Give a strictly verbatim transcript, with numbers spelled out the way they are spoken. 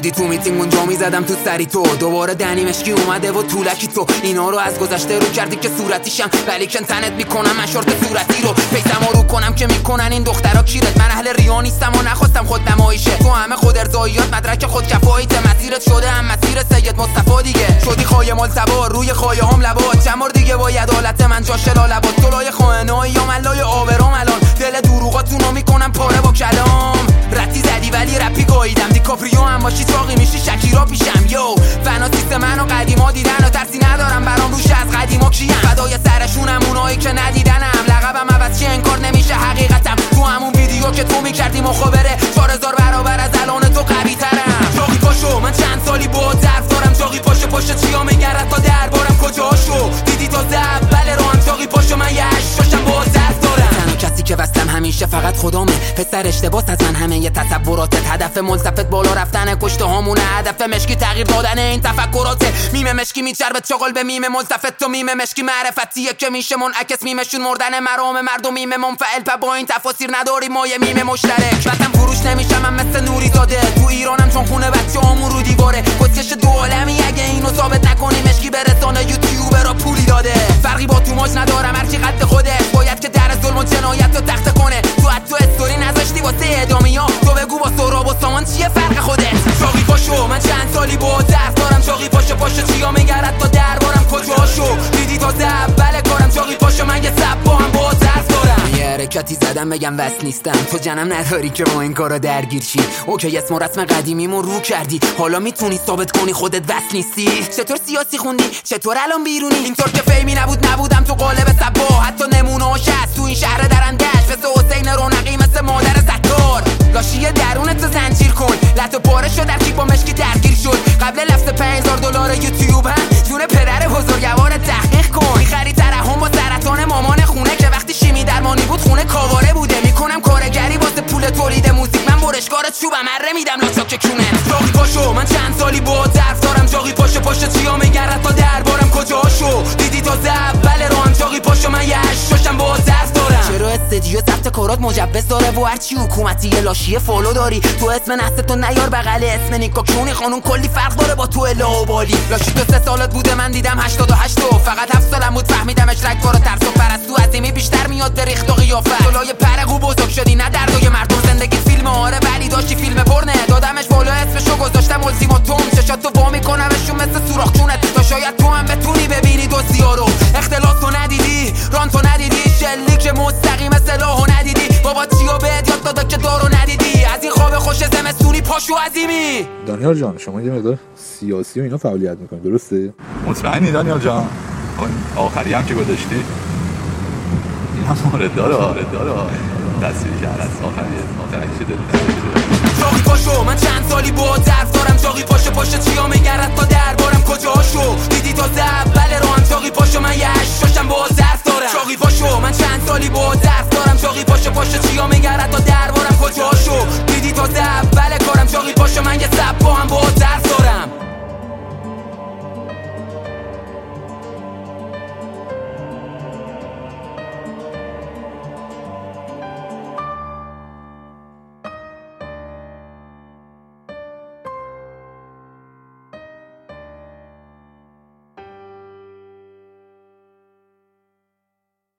بودی تو میتینگ اونجا میزدم تو سری تو. دوباره دنی مشکی اومده و طولکی تو اینا رو از گذشته رو کردی که صورتیشم ولی کن تنت میکنم من شورت صورتی رو پیسم رو کنم که میکنن این دخترا کیرت. من اهل ریا نیستم و نخواستم خود نمایشه تو همه خود ارضاییات مدرک خود کفاییت مسیرت شده هم مسیر سید مصطفی دیگه شدی خایمال سوار روی خایه هم لبات چند بار دیگه با عدالت من جاش لالبات طلای خائنای یا ملای آورام الان دل دروغاتونو میکنم پاره با کلام رتی زدی ولی رپی گاییدم دیکاپریو هم باشی چاقی میشی شکیرا پیشم یو فناتیست منو قدیما دیدن و ترسی ندارم برام روش از قدیما کیم فدای سرشونم اونایی که ندیدنم لقبم عوض که انکار نمیشه حقیقتم تو همون ویدیو که تو میکردی مخابره چهار هزار برابر از الان تو قوی ترم چاقی پاشو من چند سالی با ظرف دارم چاقی پاشو پاشو چیا میگرد تا دربارم کجاشو دیدی تا زبل رو هم چاقی پاشو من یه هشتاشم با ظرف دارم تنها کسی که وصلم همیشه فقط خدامه پسر اشتباس از من همه یه تصوراتت هدف ملتفت بالا رفتن کشته هامونه هدف مشکی تغییر دادن این تفکراته میم مشکی میچربه چاقال به میم ملتفت تو میم مشکی معرفتیه که میشه منعکس میمشون مردن مرام مردم میم منفعل پا با این تفاسیر نداری ما یه میم مشترک وطن فروش نمیشم من مثل نوری زاده تو ایرانم چون خونه بچه همون رو دیواره کسکش دو عالمی اگه اینو ثابت نکنی مشکی برسانه یوتیوبر را پولی داده فرقی با تو ماج ندارم هرچی قد خودش باید که در ظلم و جنایت رو تخته کنه تو حتی استوری نذاشتی واسه ادامی ها تو بگو با سراب و سامان چیه فرق خودت چاقی پاشو من چند سالی با درس دارم چاقی پاشو پاشو چیا میگرد تا دربارم کجاشو دیدی تا زبل کارم چاقی پاشو من یه سب با هم با درس دارم یه حرکتی زدم بگم وصل نیستم تو جنم نداری که با این کارا درگیر شی اوکی اسم و رسم قدیمیمون رو کردی حالا میتونی ثابت کنی خودت وصل نیستی چطور سیاسی خوندی چطور الان بیرونی اینطور که فیمی نبود نبودم تو قالب صبا حتی نمونه‌اش هست تو این شهر درندش مثل حسین رونقی مثل مادر ستار لاشی درونت زنجیر کن لطو پاره شد در با مشکی درگیر شد قبل لفظ پنج هزار دلار یوتیوب هم جون پدر بزرگوار تحقیق کن میخری ترحم با سرطان مامان خونه که وقتی شیمی درمانی بود خونه کاواره بوده میکنم کارگری واسه پول تولید موزیک من برشکارت چوبم اره میدم لاچاک کونه چاقی پاشو من چند سالی با ظرف دارم چاقی پاشو پاشو چیا میگرد تا دربارم کجاشو دیدی تا زبل رو هم چاقی پاشو من یه هشتاشم با ظرف دارم چرا استدیو ثبت کارات مجوز داره و هرچی حکومتی لاشی فالو داری تو اسم نسل تو نیار بغل اسم نیکاکشونی خانون کلی فرق داره با تو لاوبالی لاشی تو سه سالت بوده من دیدم هشتاد و هشت فقط هفت سالم بود فهمیدمش رگبار و ترس و پرستو عظیمی بیشتر میاد به ریخت و قیافت طلای پرقو بزرگ شدی نه دردای مردم زندگی فیلم آره ولی داشتی فیلم پرنه دادمش بالا اسمشو گذاشتم التیماتوم چشات تو وا میکنمشون مثل سوراخ چونت تا شاید تو هم بتونی ببینی دوستیا رو اختلاط تو ندیدی ران تو ندیدی شلیک مستقیم سلاحو ندیدی بابا چیو بهت یاد دادا که دارو ندیدی از این خواب خوش زمستونی پاشو عظیمی. دانیال جان شما یه مقدار سیاسی و اینا فعالیت میکنید درسته؟ مطمئنی دانیال جان؟ آخری هم که گذاشتی این هم مورد داره آرد داره تصویری کرد از آخری آخری شده چاقی پاشو من چند سالی با ظرف دارم چاقی پاشو پاشو چیا میگرد